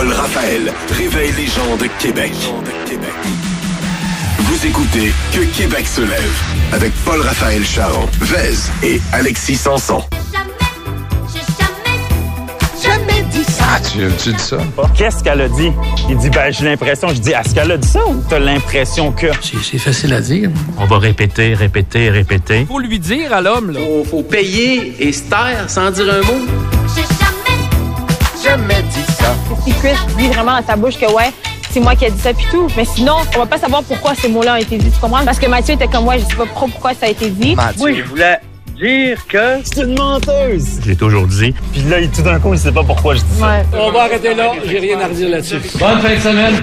Paul Raphaël réveille les gens de Québec. Vous écoutez Que Québec se lève avec Paul Raphaël Charon, Vez et Alexis Sanson. Jamais dit ça. Ah, tu dis ça? Qu'est-ce qu'elle a dit? Il dit, j'ai l'impression. Je dis, est-ce qu'elle a dit ça ou t'as l'impression que... C'est facile à dire. On va répéter. Faut lui dire à l'homme, là. Faut payer et se taire sans dire un mot. Jamais dit ça. Si Chris dit vraiment dans sa bouche que c'est moi qui ai dit ça puis tout. Mais sinon, on va pas savoir pourquoi ces mots-là ont été dits, tu comprends? Parce que Mathieu était comme, je sais pas pourquoi ça a été dit. Oui, je voulais dire que c'est une menteuse. J'ai toujours dit. Puis là, tout d'un coup, il sait pas pourquoi je dis ça. Ouais. On va arrêter là. J'ai rien à redire là-dessus. Bonne fin de semaine.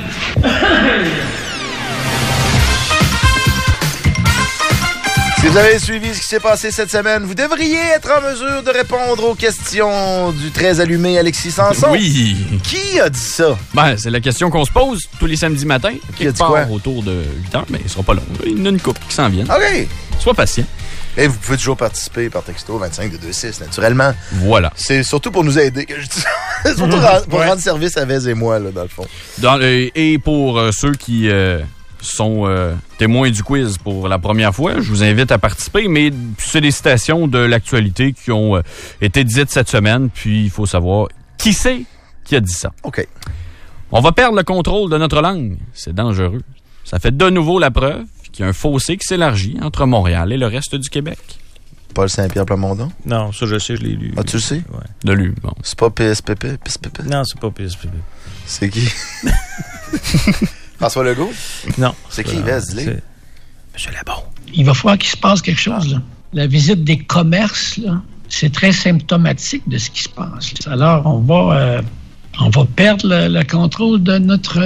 Si vous avez suivi ce qui s'est passé cette semaine, vous devriez être en mesure de répondre aux questions du très allumé Alexis Sanson. Oui. Qui a dit ça? C'est la question qu'on se pose tous les samedis matins. Qui a dit quoi? Autour de 8 heures, mais il sera pas long. Il y en a une couple qui s'en viennent. OK. Sois patient. Et vous pouvez toujours participer par texto 25-226, naturellement. Voilà. C'est surtout pour nous aider que je dis ça. Surtout pour rendre service à Vez et moi, là, dans le fond. Et pour ceux qui sont témoins du quiz pour la première fois, je vous invite à participer, mais c'est des citations de l'actualité qui ont été dites cette semaine, puis il faut savoir qui c'est qui a dit ça. OK. On va perdre le contrôle de notre langue. C'est dangereux. Ça fait de nouveau la preuve qu'il y a un fossé qui s'élargit entre Montréal et le reste du Québec. Paul Saint-Pierre Plamondon? Non, ça, je sais, je l'ai lu. Ah, tu le sais? Ouais. De lui, bon. C'est pas PSPP? Non, c'est pas PSPP. C'est qui? François Legault? Non. C'est qui, Vez? Dis-le. Monsieur Labon. Il va falloir qu'il se passe quelque chose, là. La visite des commerces, là, c'est très symptomatique de ce qui se passe. Alors, on va perdre le contrôle de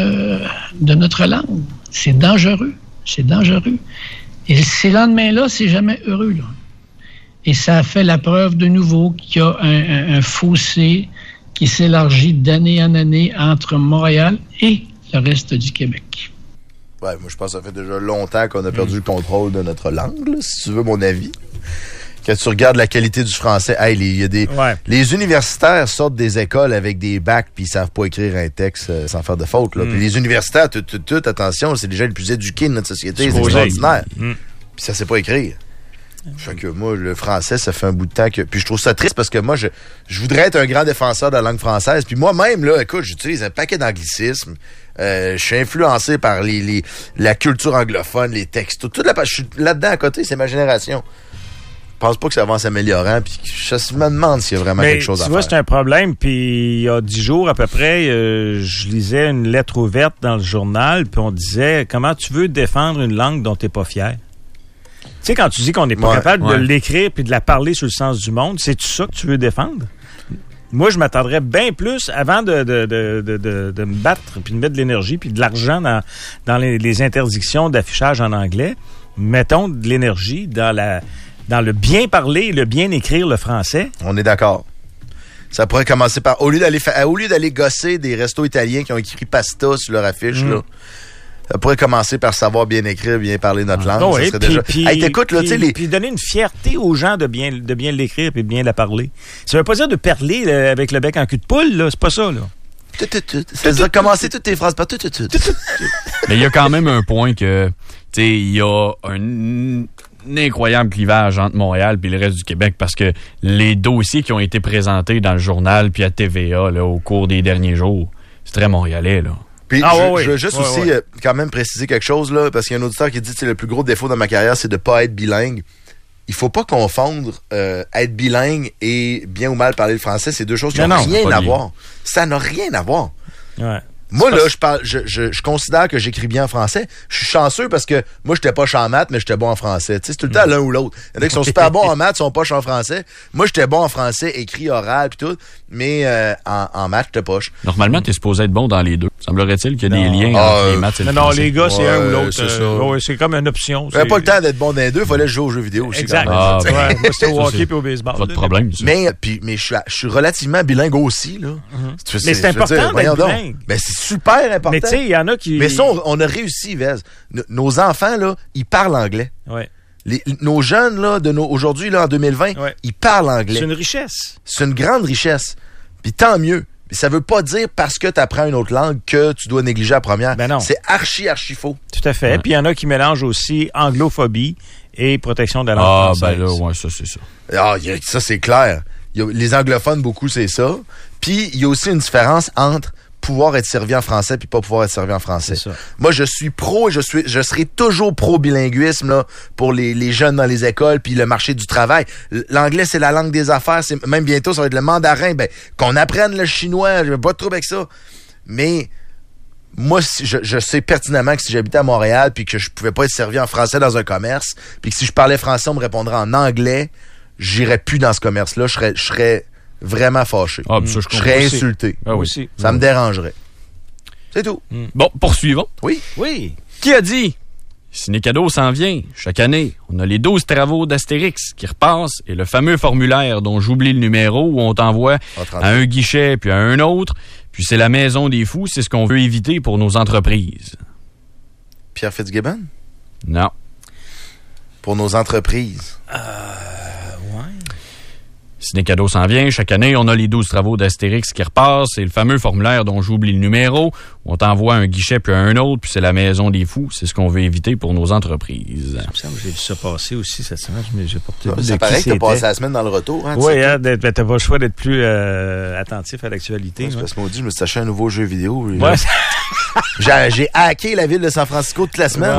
notre langue. C'est dangereux. C'est dangereux. Et ces lendemains-là, c'est jamais heureux, là. Et ça a fait la preuve de nouveau qu'il y a un fossé qui s'élargit d'année en année entre Montréal et le reste du Québec. Ouais, moi, je pense que ça fait déjà longtemps qu'on a perdu le contrôle de notre langue, là, si tu veux mon avis. Quand tu regardes la qualité du français, il y a des... Ouais. Les universitaires sortent des écoles avec des bacs puis ils savent pas écrire un texte sans faire de faute, là. Puis les universitaires, attention, c'est les gens les plus éduqués de notre société, c'est extraordinaire. Puis ça sait pas écrire. Fait que moi, le français, ça fait un bout de temps que... Puis je trouve ça triste parce que moi, je voudrais être un grand défenseur de la langue française. Puis moi-même, là, écoute, j'utilise un paquet d'anglicismes. Je suis influencé par la culture anglophone, les textes. Je suis là-dedans à côté, c'est ma génération. Je pense pas que ça va en s'améliorant. Puis je me demande s'il y a vraiment quelque chose à faire. Tu vois, c'est un problème. Puis il y a 10 jours à peu près, je lisais une lettre ouverte dans le journal. Puis on disait, comment tu veux défendre une langue dont tu n'es pas fier? Tu sais, quand tu dis qu'on n'est pas capable de l'écrire puis de la parler sur le sens du monde, c'est-tu ça que tu veux défendre? Moi, je m'attendrais bien plus avant de me battre puis de mettre de l'énergie puis de l'argent dans les interdictions d'affichage en anglais. Mettons de l'énergie dans le bien parler, le bien écrire le français. On est d'accord. Ça pourrait commencer par... Au lieu d'aller gosser des restos italiens qui ont écrit pasta sur leur affiche, là, ça pourrait commencer par savoir bien écrire, bien parler notre langue. Oh, ça serait déjà... t'écoutes, là, tu sais, puis donner une fierté aux gens de bien l'écrire et de bien la parler. Ça veut pas dire de parler avec le bec en cul de poule, là. C'est pas ça, là. C'est-à-dire commencer toutes tes phrases par tout. Mais il y a quand même un point que, tu sais, il y a un incroyable clivage entre Montréal et le reste du Québec parce que les dossiers qui ont été présentés dans le journal puis à TVA là, au cours des derniers jours, c'est très montréalais, là. Puis je veux juste aussi quand même préciser quelque chose, là, parce qu'il y a un auditeur qui dit que le plus gros défaut de ma carrière, c'est de pas être bilingue. Il faut pas confondre être bilingue et bien ou mal parler le français. C'est deux choses qui n'ont rien à voir. Ça n'a rien à voir. Ouais. Moi, là, je considère que j'écris bien en français. Je suis chanceux parce que moi, j'étais poche en maths, mais j'étais bon en français. Tu sais, c'est tout le temps l'un ou l'autre. Il y en a qui sont super bons en maths, sont poches en français. Moi, j'étais bon en français, écrit, oral, puis tout. Mais en maths, j'étais poche. Normalement, t'es supposé être bon dans les deux. Semblerait-il qu'il y a des liens entre les maths et le français. Non, les gars, c'est un ou l'autre. C'est ça. C'est comme une option. J'avais pas le temps d'être bon dans les deux. Il fallait jouer aux jeux vidéo aussi. Exact. Quand même. Moi, c'était au hockey puis au baseball. Votre problème, ça. Mais je suis relativement bilingue aussi, là. Mais c'est important d'être bilingue. Mais c'est super important. Mais tu sais, il y en a qui... Mais ça, on a réussi, Vez. Nos enfants, là, ils parlent anglais. Ouais. Nos jeunes, là, aujourd'hui, là, en 2020, ils parlent anglais. C'est une richesse. C'est une grande richesse. Puis tant mieux. Ça veut pas dire parce que tu apprends une autre langue que tu dois négliger la première. Ben non. C'est archi faux. Tout à fait. Ouais. Puis il y en a qui mélangent aussi anglophobie et protection de la langue française. Ben là, ouais, ça, c'est ça. Ça, c'est clair. Les anglophones, beaucoup, c'est ça. Puis, il y a aussi une différence entre pouvoir être servi en français puis pas pouvoir être servi en français. Moi, je suis pro et je serai toujours pro-bilinguisme là, pour les jeunes dans les écoles puis le marché du travail. L'anglais, c'est la langue des affaires. Même bientôt, ça va être le mandarin. Ben, qu'on apprenne le chinois, j'ai pas de trouble avec ça. Mais moi, je sais pertinemment que si j'habitais à Montréal puis que je pouvais pas être servi en français dans un commerce puis que si je parlais français, on me répondrait en anglais, j'irais plus dans ce commerce-là. Je serais vraiment fâché. Je serais insulté. Oui. Ça me dérangerait. C'est tout. Bon, poursuivons. Oui. Qui a dit? Ciné-Cadeau s'en vient. Chaque année, on a les 12 travaux d'Astérix qui repassent et le fameux formulaire dont j'oublie le numéro où on t'envoie à un guichet puis à un autre. Puis c'est la maison des fous. C'est ce qu'on veut éviter pour nos entreprises. Pierre Fitzgibbon? Non. Pour nos entreprises? Ciné-Cadeau s'en vient. Chaque année, on a les 12 travaux d'Astérix qui repassent. C'est le fameux formulaire dont j'oublie le numéro. On t'envoie un guichet puis un autre, puis c'est la maison des fous. C'est ce qu'on veut éviter pour nos entreprises. Il me semble que j'ai vu ça passer aussi cette semaine. J'ai porté ça paraît que t'as passé la ssemaine dans le retour. Hein, oui, t'as pas le choix d'être plus attentif à l'actualité. Parce que je me suis acheté un nouveau jeu vidéo. Ouais. J'ai hacké la ville de San Francisco toute la semaine.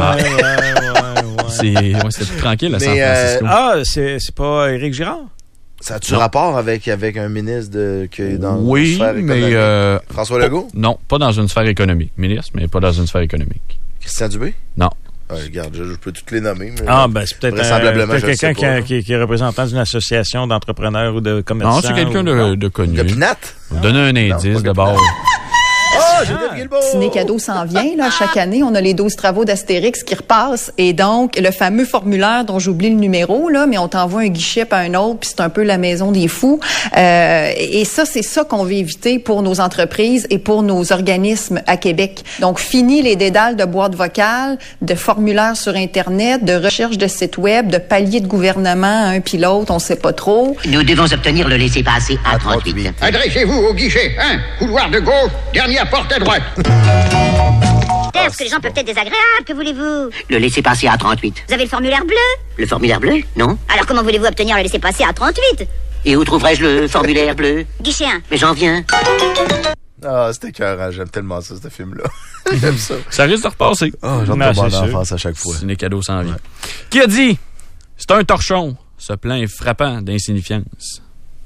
C'est plus tranquille à San Francisco. C'est pas Éric Girard? Ça a-tu rapport avec un ministre qui est dans une sphère économique? Mais... François Legault? Non, pas dans une sphère économique. Ministre, mais pas dans une sphère économique. Christian Dubé? Non. Regarde, je peux toutes les nommer. Mais c'est peut-être quelqu'un qui est représentant d'une association d'entrepreneurs ou de commerçants. Non, c'est quelqu'un de connu. Gopinat? Donne un indice d'abord. Ciné-Cadeau s'en vient, là, chaque année. On a les 12 travaux d'Astérix qui repassent. Et donc, le fameux formulaire dont j'oublie le numéro, là, mais on t'envoie un guichet puis un autre, puis c'est un peu la maison des fous. Et ça, c'est ça qu'on veut éviter pour nos entreprises et pour nos organismes à Québec. Donc, fini les dédales de boîtes vocales, de formulaires sur Internet, de recherche de sites web, de paliers de gouvernement, un puis l'autre, on sait pas trop. Nous devons obtenir le laissez-passer à 38. Adressez-vous au guichet 1, couloir de gauche, dernière porte à droite. Parce que les gens peuvent être désagréables, que voulez-vous? Le laissez-passer à 38. Vous avez le formulaire bleu? Le formulaire bleu? Non. Alors comment voulez-vous obtenir le laissez-passer à 38? Et où trouverai-je le formulaire bleu? Guichet 1. Mais j'en viens. C'était écœurant. J'aime tellement ça, ce film-là. J'aime ça. Ça risque de repasser. J'en tombe en enfance à chaque fois. Ciné-Cadeau s'en vient. Qui a dit? C'est un torchon. Ce plan est frappant d'insignifiance.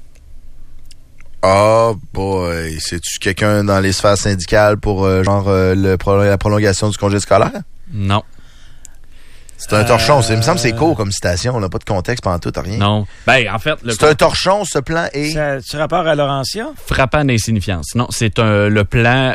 Boy, c'est-tu quelqu'un dans les sphères syndicales pour la prolongation du congé scolaire? Non. C'est un torchon. Il me semble que c'est court comme citation. On n'a pas de contexte pendant tout, rien. Non. En fait... C'est un torchon, ce plan est... Tu rapport à Laurentia? Frappant d'insignifiance. Non, c'est le plan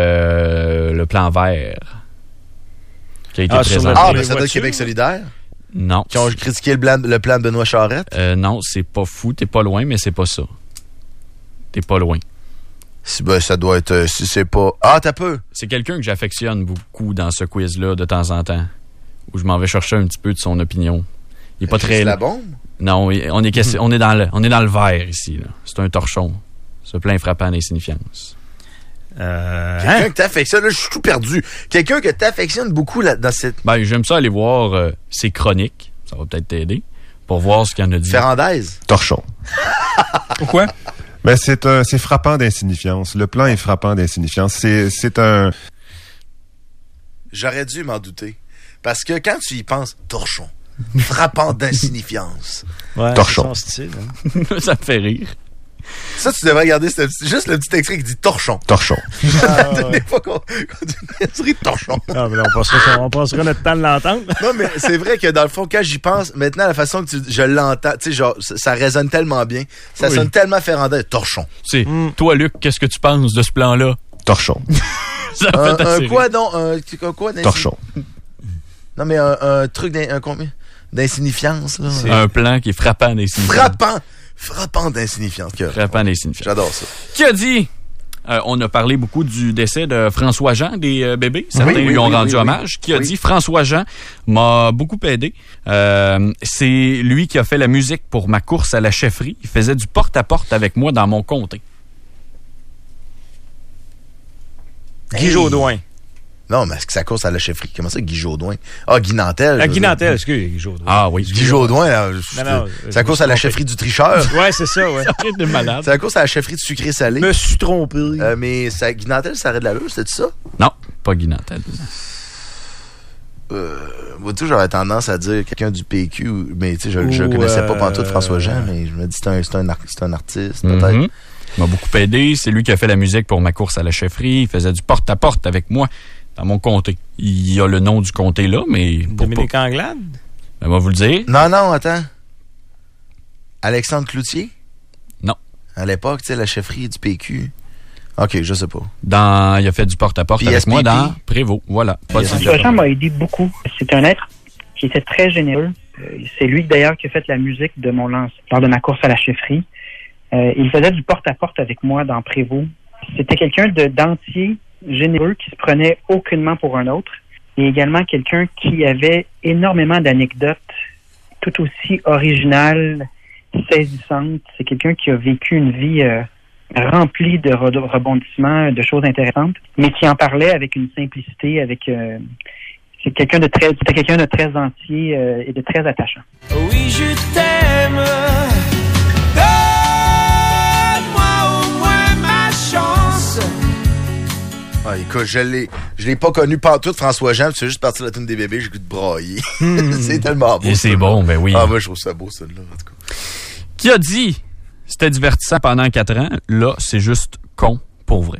vert qui a été présenté. Mais ça doit être Québec solidaire? Non. Qui ont critiqué le plan de Benoît Charette? Non, c'est pas fou. T'es pas loin, mais c'est pas ça. T'es pas loin. Ça doit être... Si c'est pas... t'as peu. C'est quelqu'un que j'affectionne beaucoup dans ce quiz-là de temps en temps. Où je m'en vais chercher un petit peu de son opinion. Il est pas très... C'est la bombe? Non, on est dans le vert ici. Là. C'est un torchon. Ce plein frappant d'insignifiance. Quelqu'un que t'affectionne, là, je suis tout perdu. Quelqu'un que t'affectionnes beaucoup là, dans cette... J'aime ça aller voir ses chroniques. Ça va peut-être t'aider. Pour voir ce qu'il y en a dit. Ferrandaise? Torchon. Pourquoi? C'est frappant d'insignifiance. Le plan est frappant d'insignifiance. C'est un... J'aurais dû m'en douter. Parce que quand tu y penses, torchon, frappant d'insignifiance. Ouais, torchon. C'est son style, hein? Ça me fait rire. Ça, tu devrais regarder juste le petit extrait qui dit torchon. Torchon. Des fois qu'on dit torchon. Non, mais on passera notre temps de l'entendre. Non, mais c'est vrai que dans le fond, quand j'y pense, maintenant, la façon que je l'entends, tu sais, genre, ça résonne tellement bien. Ça sonne tellement ferrandaise. Torchon. Toi, Luc, qu'est-ce que tu penses de ce plan-là? Torchon. Ça fait un quoi, donc? Un quoi? Torchon. Non, mais un truc d'insignifiance, là. C'est un plan qui est frappant d'insignifiance. Frappant d'insignifiance. Frappant d'insignifiance. J'adore ça. Qui a dit? On a parlé beaucoup du décès de François Jean des bébés. Certains lui ont rendu hommage. Qui a dit? François Jean m'a beaucoup aidé. C'est lui qui a fait la musique pour ma course à la chefferie. Il faisait du porte-à-porte avec moi dans mon comté. Guy Jodoin. Non, mais est-ce que ça course à la chefferie? Comment ça, Guy Jodoin? Ah, Guy Nantel. Guy Nantel, excusez, Guy Jodoin. Ah oui. Guy Jodoin, ça course à la chefferie du tricheur. Ouais, c'est ça, ouais. C'est malade. Ça course à la chefferie du sucré-salé. Je me suis trompé. Mais Guy Nantel, ça arrête de la lure, c'est ça? Non, pas Guy Nantel. Vois-tu, j'aurais tendance à dire quelqu'un du PQ, mais tu sais, je connaissais pas pantoute François Jean, mais je me dis c'est un artiste, peut-être. Il m'a beaucoup aidé. C'est lui qui a fait la musique pour ma course à la chefferie. Il faisait du porte-à-porte avec moi dans mon comté. Il y a le nom du comté là, mais... Dominique Anglade? Ben, va vous le dire. Non, attends. Alexandre Cloutier? Non. À l'époque, tu sais, la chefferie du PQ. OK, je sais pas. Il a fait du porte-à-porte avec moi dans Prévost. Voilà. François Jean m'a aidé beaucoup. C'est un être qui était très généreux. C'est lui, d'ailleurs, qui a fait la musique de mon lance lors de ma course à la chefferie. Il faisait du porte-à-porte avec moi dans Prévost. C'était quelqu'un d'entier, généreux, qui se prenait aucunement pour un autre. Et également quelqu'un qui avait énormément d'anecdotes, tout aussi originales, saisissantes. C'est quelqu'un qui a vécu une vie remplie de rebondissements, de choses intéressantes, mais qui en parlait avec une simplicité, c'était quelqu'un de très entier et de très attachant. Oui, je t'aime. Ah, écoute, je l'ai pas connu pantoute, François Jean, puis c'est juste parti de la tune des bébés, j'ai goût de brailler. C'est tellement beau. Et c'est bon, ben oui. Ah, moi, je trouve ça beau, ça, là, en tout cas. Qui a dit c'était divertissant pendant 4 ans, là, c'est juste con pour vrai.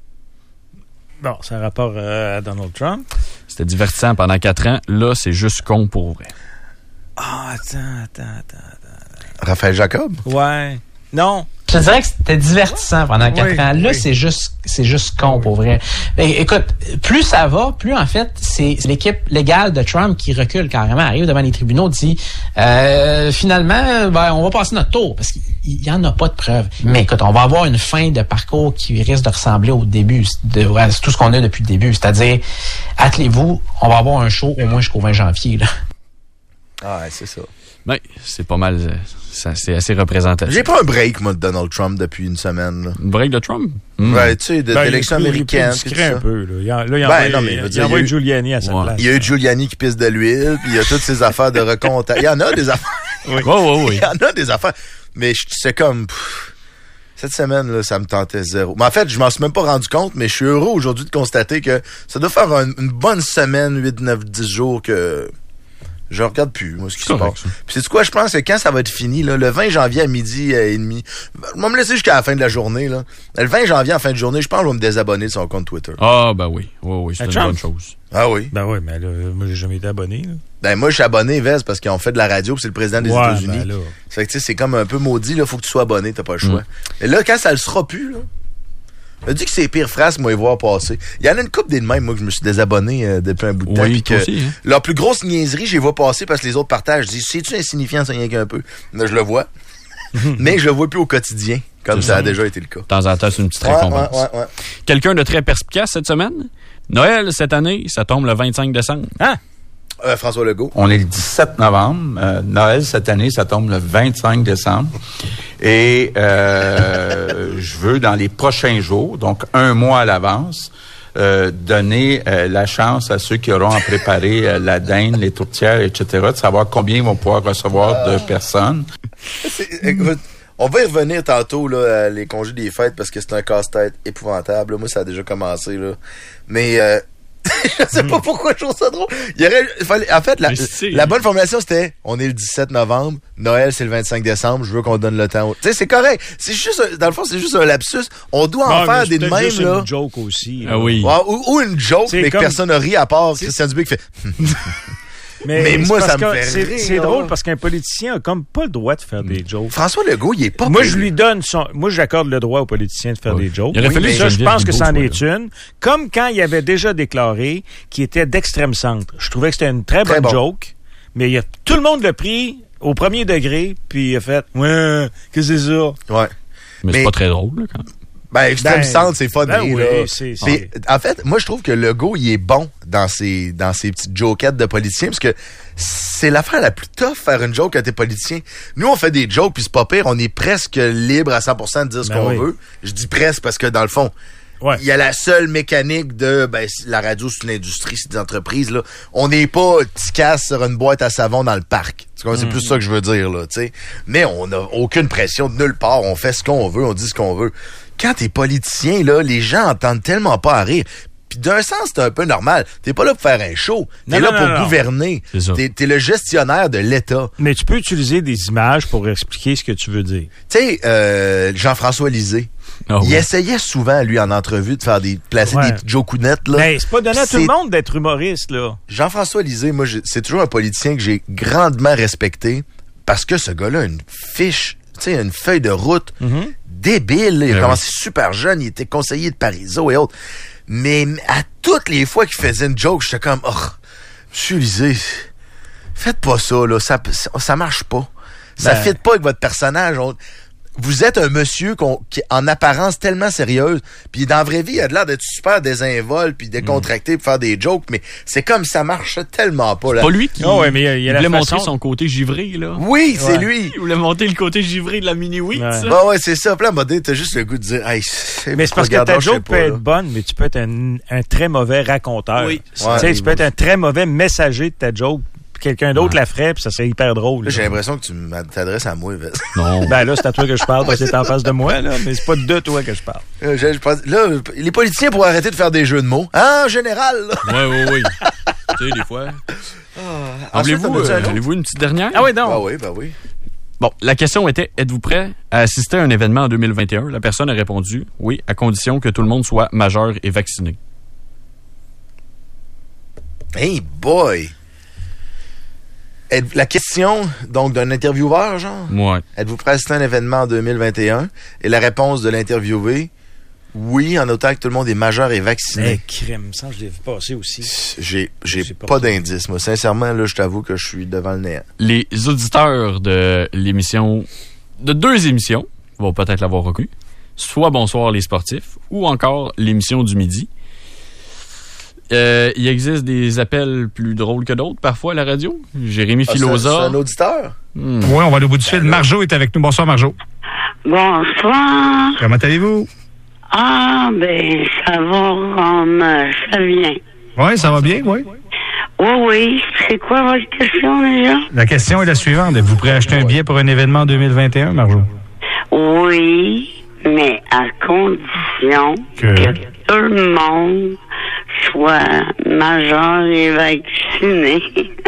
Bon, c'est un rapport à Donald Trump. C'était divertissant pendant 4 ans, là, c'est juste con pour vrai. Ah, attends. Raphaël Jacob? Ouais. Non. Je te dirais que c'était divertissant pendant 4 ans. Là, c'est juste con pour vrai. Mais, écoute, plus ça va, plus en fait, c'est l'équipe légale de Trump qui recule carrément, arrive devant les tribunaux, dit finalement, on va passer notre tour parce qu'il y en a pas de preuves. Mais écoute, on va avoir une fin de parcours qui risque de ressembler au début, c'est tout ce qu'on a depuis le début. C'est-à-dire, attelez-vous, on va avoir un show au moins jusqu'au 20 janvier. Là. Ah, ouais, c'est ça. Oui, c'est pas mal. C'est assez représentatif. J'ai pas un break, moi, de Donald Trump depuis une semaine. Là. Un break de Trump? Ouais, tu sais, d'élection américaine. Il est discret un peu. Là, il envoie Giuliani à sa place. Il y a eu Giuliani qui pisse de l'huile, puis il y a toutes ces affaires de recontact. Il y en a des affaires. Oui. Il y en a des affaires. Mais c'est comme... cette semaine, là, ça me tentait zéro. Mais en fait, je m'en suis même pas rendu compte, mais je suis heureux aujourd'hui de constater que ça doit faire une bonne semaine, 8, 9, 10 jours que... je regarde plus, moi, ce qui se passe. Puis c'est quoi, je pense que quand ça va être fini, là, le 20 janvier à midi et demi, je vais me laisser jusqu'à la fin de la journée, là. Le 20 janvier en fin de journée, je pense que je vais me désabonner de son compte Twitter. Ah, ben oui. Oui, c'est une bonne chose. Ah oui? Ben oui, mais là, moi, j'ai jamais été abonné, là. Ben moi, je suis abonné, Vez, parce qu'ils ont fait de la radio, puis c'est le président des États-Unis. Ben là. Ça fait que, tu sais, c'est comme un peu maudit, là, faut que tu sois abonné, t'as pas le choix. Et là, quand ça le sera plus, là, je me dis que c'est les pires phrases, moi, y voir passer. Il y en a une couple des de même, moi, que je me suis désabonné depuis un bout de temps. Oui, que aussi, hein? Leur plus grosse niaiserie, je les vois passer parce que les autres partagent. Je dis, c'est-tu insignifiant, ça, rien qu'un peu? Là, je le vois. Mais je le vois plus au quotidien, comme ça a déjà été le cas. De temps en temps, c'est une petite récompense. Ouais. Quelqu'un de très perspicace cette semaine? Noël, cette année, ça tombe le 25 décembre. Ah! François Legault. On est le 17 novembre. Noël, cette année, ça tombe le 25 décembre. Et je veux, dans les prochains jours, donc un mois à l'avance, donner la chance à ceux qui auront à préparer la dinde, les tourtières, etc., de savoir combien ils vont pouvoir recevoir de personnes. Écoute, on va y revenir tantôt, là, à les congés des fêtes, parce que c'est un casse-tête épouvantable. Là. Moi, ça a déjà commencé, là. Mais... je sais pas pourquoi je trouve ça drôle. En fait, la bonne formulation, c'était on est le 17 novembre, Noël, c'est le 25 décembre, je veux qu'on donne le temps. Tu sais, c'est correct. C'est juste, dans le fond, c'est juste un lapsus. On doit en faire des de même, juste là. Une joke aussi. Ah oui. Ou une joke, mais que personne n'a ri à part Christian Dubé qui fait. Mais moi, ça me fait rire. C'est drôle parce qu'un politicien a comme pas le droit de faire des jokes. François Legault, il est pas... Moi, je lui donne moi, j'accorde le droit aux politiciens de faire des jokes. Il aurait fallu ça, je pense que c'en est une. Comme quand il avait déjà déclaré qu'il était d'extrême centre. Je trouvais que c'était une très bonne joke, mais tout le monde l'a pris au premier degré, puis il a fait « Ouais, qu'est-ce que c'est ça? » Ouais. Mais c'est pas très drôle, là, quand même. Extrême centre, c'est fun. Oui, en fait, moi, je trouve que Legault, il est bon dans ses petites jokettes de politiciens, parce que c'est l'affaire la plus tough, faire une joke à tes politiciens. Nous, on fait des jokes, puis c'est pas pire, on est presque libre à 100% de dire ce qu'on veut. Je dis presque parce que, dans le fond, il y a la seule mécanique de la radio, c'est une industrie, c'est des entreprises. Là. On n'est pas ticasse sur une boîte à savon dans le parc. C'est plus ça que je veux dire. Là, t'sais. Mais on n'a aucune pression de nulle part. On fait ce qu'on veut, on dit ce qu'on veut. Quand t'es politicien, là, les gens entendent tellement pas à rire. Puis d'un sens, c'est un peu normal. T'es pas là pour faire un show. T'es là pour gouverner. T'es le gestionnaire de l'État. Mais tu peux utiliser des images pour expliquer ce que tu veux dire. Tu sais, Jean-François Lisée, il essayait souvent, lui, en entrevue, de faire placer des petites jokounettes. Là. Mais c'est pas donné à tout le monde d'être humoriste, là. Jean-François Lisée, moi, c'est toujours un politicien que j'ai grandement respecté parce que ce gars-là a une fiche, tu sais, une feuille de route débile. Là. Il a commencé super jeune, il était conseiller de Parizeau et autres. Mais à toutes les fois qu'il faisait une joke, j'étais comme, monsieur Lisée, faites pas ça, là, ça marche pas. Ça fit pas avec votre personnage. Vous êtes un monsieur qui est en apparence tellement sérieuse, puis dans la vraie vie, il a de l'air d'être super désinvolte puis décontracté pour faire des jokes, mais c'est comme ça marche tellement pas. Là. C'est pas lui qui voulait montrer son côté givré, là. Oui, c'est lui. Il voulait montrer le côté givré de la mini-wheat, ça. Ouais, c'est ça. Puis là, t'as juste le goût de dire, hey, mais c'est parce que ta joke peut être bonne, mais tu peux être un très mauvais raconteur. Oui. Tu peux être un très mauvais messager de ta joke. Quelqu'un d'autre la ferait, puis ça serait hyper drôle. Là, j'ai l'impression que tu t'adresses à moi. Non. Ben là, c'est à toi que je parle, parce que t'es en face de moi, là, mais c'est pas de toi que je parle. Là, les politiciens pourraient arrêter de faire des jeux de mots. En général. Oui. Tu sais, des fois. Voulez-vous une petite dernière? Ah oui, non. Ben oui. Bon, la question était, êtes-vous prêt à assister à un événement en 2021? La personne a répondu, oui, à condition que tout le monde soit majeur et vacciné. Hey boy! La question, donc, d'un intervieweur, genre? Ouais. Êtes-vous prêt à assister à un événement en 2021? Et la réponse de l'interviewé, oui, en autant que tout le monde est majeur et vacciné. Crème, ça, je l'ai vu passer aussi. J'ai pas d'indice, moi. Sincèrement, là, je t'avoue que je suis devant le néant. Les auditeurs de l'émission, de 2 émissions, vont peut-être l'avoir reconnu, soit Bonsoir les sportifs, ou encore l'émission du midi. Il existe des appels plus drôles que d'autres, parfois, à la radio. Jérémy Filosa. C'est un auditeur? Oui, on va aller au bout du fil. Marjo est avec nous. Bonsoir, Marjo. Bonsoir. Comment allez-vous? Ah, ça va comme ça vient. Oui, ça va bien, oui. Oui. C'est quoi votre question, déjà? La question est la suivante. Êtes-vous prêt à acheter un billet pour un événement en 2021, Marjo? Oui, mais à condition que tout le monde soit majeur et vacciné.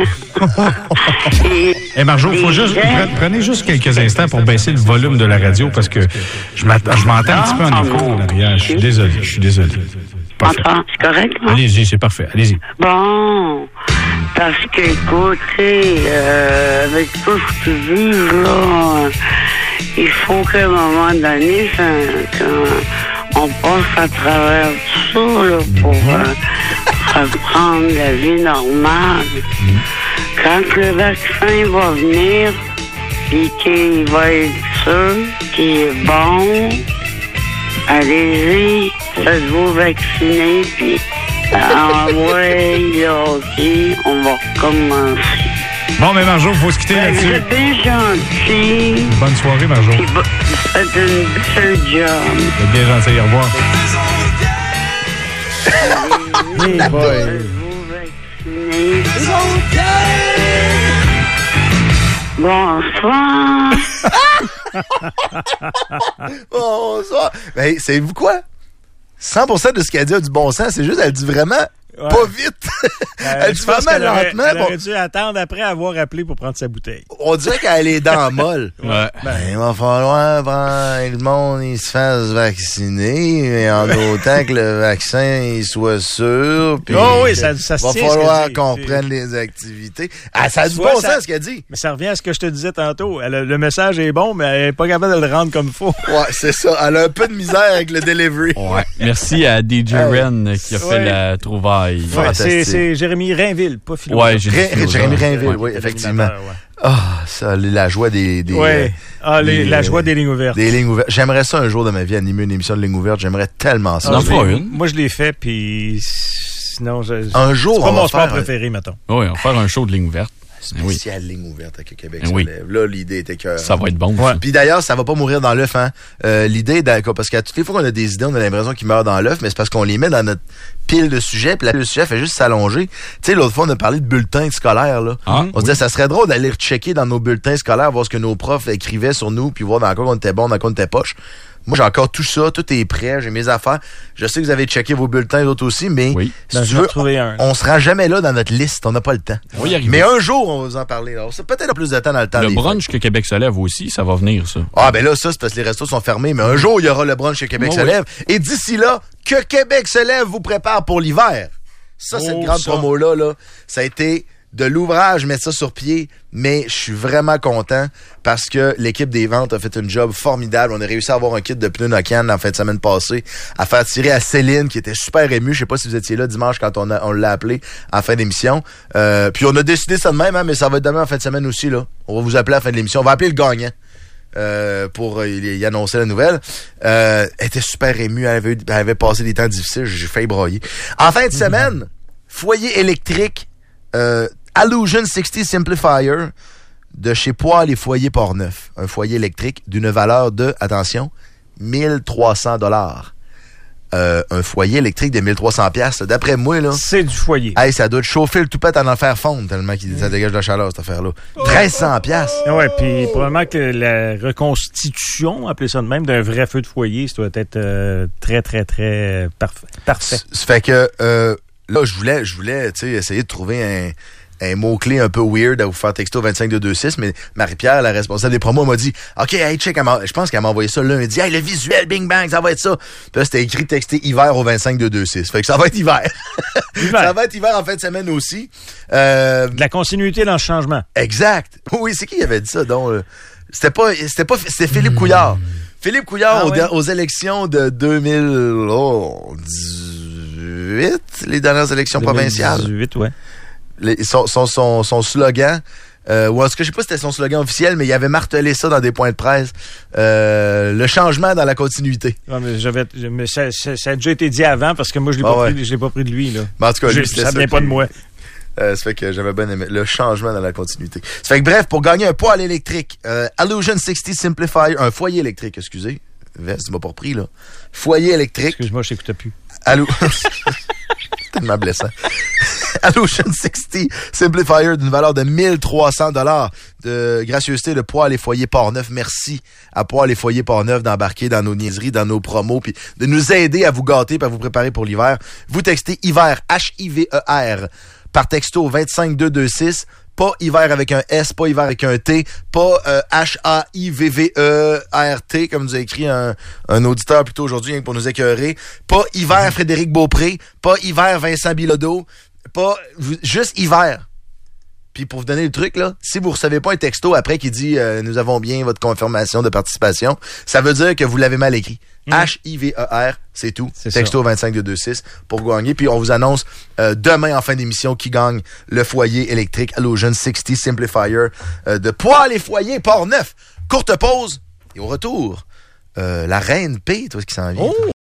Marjo, prenez juste quelques instants pour baisser le volume de la radio parce que je m'entends un petit peu en écho en arrière. Je suis désolé. C'est correct, hein? Allez-y, c'est parfait. Allez-y. Bon, parce que, écoutez, avec tout ce qui vit, là, il faut qu'à un moment donné, on passe à travers tout ça, là, pour reprendre la vie normale. Quand le vaccin va venir, puis qu'il va être sûr, qu'il est bon, allez-y, faites-vous vacciner, puis OK, on va recommencer. Bon, mais Marjo, il faut se quitter là-dessus. Vous êtes bien gentil. Bonne soirée, Marjo. Faites une belle job. Vous êtes bien gentil, au revoir. Hey boy. Bonsoir. Bonsoir. Ben, savez-vous quoi? 100% de ce qu'elle dit a du bon sens. C'est juste, elle dit vraiment pas vite. Elle dit vraiment lentement. Elle aurait dû attendre après avoir appelé pour prendre sa bouteille. On dirait qu'elle a les dents molles. Ouais. Il va falloir que le monde il se fasse vacciner, mais en autant que le vaccin il soit sûr. Oui, ça se va tient. falloir qu'on reprenne les activités. Ah, ça a du bon sens ce qu'elle dit. Mais ça revient à ce que je te disais tantôt. Le message est bon, mais elle n'est pas capable de le rendre comme il faut. Ouais, c'est ça. Elle a un peu de misère avec le delivery. Ouais. Merci à DJ Ren qui a fait la trouvaille. Ouais, c'est Jérémy Rainville, pas Philo. Ouais, Jérémy Rainville, oui, effectivement. Ça, la joie des la joie des lignes ouvertes. Des lignes ouvertes. J'aimerais ça un jour de ma vie, animer une émission de lignes ouvertes. J'aimerais tellement ça. Moi, je l'ai fait, puis sinon, un jour, c'est pas mon sport préféré, mettons. Oui, on va faire un show de lignes ouvertes. spéciale ligne ouverte avec le Québec se lève. Là, l'idée était que... Ça va être bon. Ouais. Puis d'ailleurs, ça va pas mourir dans l'œuf. Hein. L'idée, parce qu'à toutes les fois qu'on a des idées, on a l'impression qu'ils meurent dans l'œuf, mais c'est parce qu'on les met dans notre pile de sujets, puis la pile de sujets fait juste s'allonger. Tu sais, l'autre fois, on a parlé de bulletins scolaires. Là. On disait, ça serait drôle d'aller checker dans nos bulletins scolaires, voir ce que nos profs écrivaient sur nous, puis voir dans quoi on était bon, dans quoi on était poche. Moi, j'ai encore tout ça, tout est prêt, j'ai mes affaires. Je sais que vous avez checké vos bulletins, d'autres aussi, mais si tu veux, on sera jamais là dans notre liste, on n'a pas le temps. Mais un jour, on va vous en parler. Alors, c'est peut-être plus de temps dans le temps. Le brunch que Québec se lève aussi, ça va venir, ça. Ah, ben là, ça, c'est parce que les restos sont fermés, mais un jour, il y aura le brunch que Québec se lève. Et d'ici là, que Québec se lève vous prépare pour l'hiver. Ça, cette grande promo-là, là, ça a été de l'ouvrage, mettre ça sur pied, mais je suis vraiment content parce que l'équipe des ventes a fait un job formidable. On a réussi à avoir un kit de pneus Nokian en fin de semaine passée, à faire tirer à Céline qui était super émue. Je sais pas si vous étiez là dimanche quand on l'a appelé en fin d'émission. Puis on a décidé ça de même, hein, mais ça va être demain en fin de semaine aussi. Là. On va vous appeler à la fin de l'émission. On va appeler le gagnant. Pour y annoncer la nouvelle. Elle était super émue, elle avait passé des temps difficiles, j'ai failli broyer. En fin de semaine, foyer électrique Allusion 60 Simplifier de chez Poêles et Foyers Portneuf. Un foyer électrique d'une valeur de, attention, 1300 $. Un foyer électrique de 1300 $. D'après moi, là... C'est du foyer. Hey, ça doit te chauffer le toupette à en faire fondre tellement que ça dégage de la chaleur, cette affaire-là. 1300 $. Ouais, puis probablement que la reconstitution, appelez ça de même, d'un vrai feu de foyer, ça doit être très, très, très parfait. Ça fait que, là, je voulais, tu sais, essayer de trouver un mot-clé un peu weird à vous faire texto 25226, mais Marie-Pierre, la responsable des promos, m'a dit « OK, hey, check, je pense qu'elle m'a envoyé ça lundi. Hey, le visuel, bing bang, ça va être ça. » Puis là, c'était écrit texté hiver au 25226. Fait que ça va être hiver. Ça va être hiver en fin de semaine aussi. De la continuité dans le changement. Exact. Oui, c'est qui avait dit ça, donc? C'était Philippe Couillard. Philippe Couillard aux élections de 2018, les dernières élections provinciales. 2018, ouais. Son slogan, ou en tout cas, je sais pas si c'était son slogan officiel, mais il avait martelé ça dans des points de presse. Le changement dans la continuité. Ouais, mais ça a déjà été dit avant parce que moi, je l'ai pas pris de lui, là. Mais en tout cas, ça vient pas de moi. Ça fait que j'avais bien aimé le changement dans la continuité. Ça fait que bref, pour gagner un poêle électrique, Allusion 60 Simplifier, un foyer électrique, excusez. Vest, tu m'as pas repris, là. Foyer électrique. Excuse-moi, je t'écoutais plus. Tellement blessant. Allusion 60 Simplifier d'une valeur de 1300 $ de gracieuseté de Poêles et Foyers Portneuf. Merci à Poêles et Foyers Portneuf d'embarquer dans nos niaiseries, dans nos promos, puis de nous aider à vous gâter et à vous préparer pour l'hiver. Vous textez hiver, H-I-V-E-R, par texto 25226. Pas hiver avec un S, pas hiver avec un T, pas H-A-I-V-V-E-R-T, comme nous a écrit un auditeur plutôt aujourd'hui pour nous écœurer. Pas hiver Frédéric Beaupré, pas hiver Vincent Bilodeau, pas juste hiver. Puis pour vous donner le truc, là, si vous recevez pas un texto après qui dit nous avons bien votre confirmation de participation, ça veut dire que vous l'avez mal écrit. H-I-V-E-R, c'est tout. C'est texto 25226 pour gagner. Puis on vous annonce demain en fin d'émission qui gagne le foyer électrique Allusion 60 Simplifier de Poêles et Foyers Portneuf. Courte pause et au retour, la reine P, toi, ce qui s'en vient. Oh!